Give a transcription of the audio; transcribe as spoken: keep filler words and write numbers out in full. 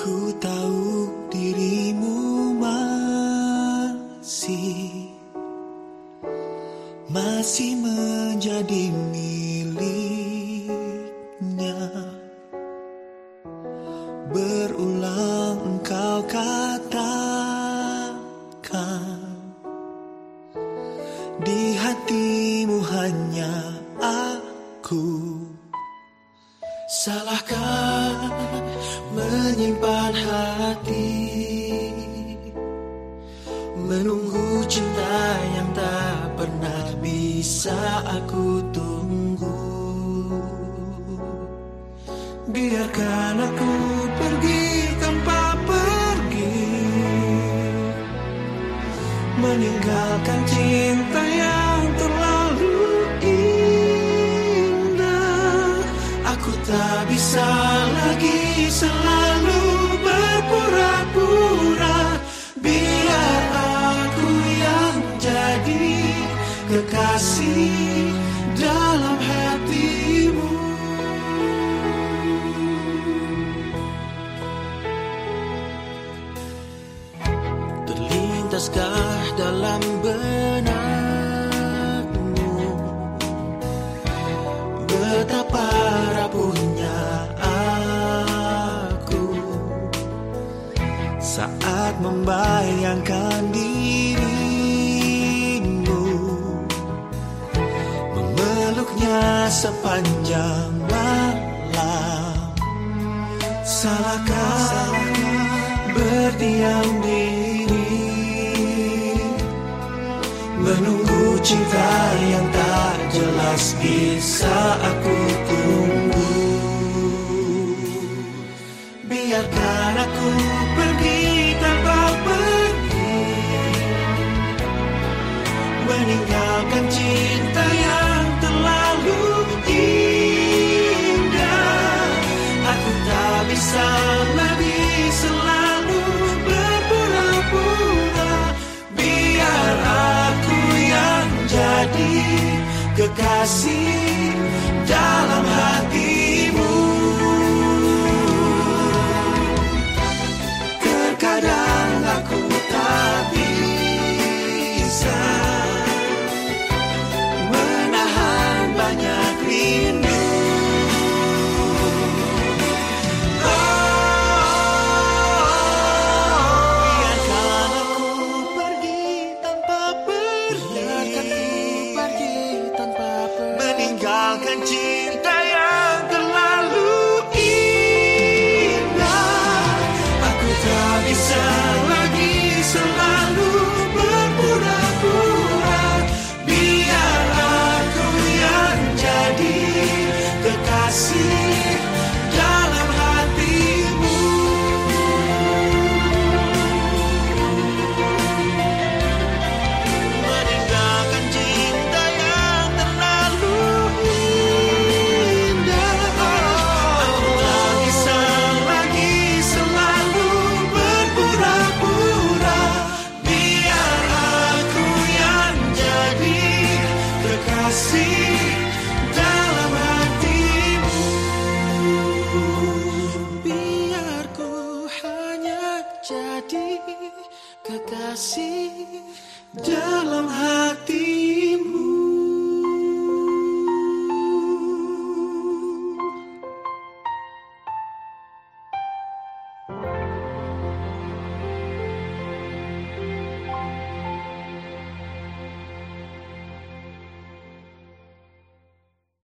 Ku tahu dirimu masih Masih menjadi miliknya. Berulang engkau katakan di hatimu hanya aku. Salahkah menyimpan hati, menunggu cinta yang tak pernah bisa aku tunggu? Biarkan aku pergi tanpa pergi, meninggalkan cinta yang terlalu indah. Aku tak bisa lagi selalu berpura-pura. Biar aku yang jadi kekasih dalam hatimu. Terlintaskah dalam benakmu betapa rapuhnya aku saat membayangkan dirimu, memeluknya sepanjang malam? Salahkah berdiam diri, menunggu cinta yang tak jelas bisa aku tunggu? Biarkan aku pergi tanpa pergi, meninggalkan cinta yang terlalu indah. Aku tak bisa lagi selalu berpura-pura. Biar aku yang jadi kekasih dalam hatimu. Terkadang aku tak bisa menahan banyak rindu. Meninggalkan cinta yang terlalu indah. Aku tak bisa lagi selalu berpura-pura. Biar aku yang jadi kekasih dalam hatimu. Meninggalkan cinta yang terlalu see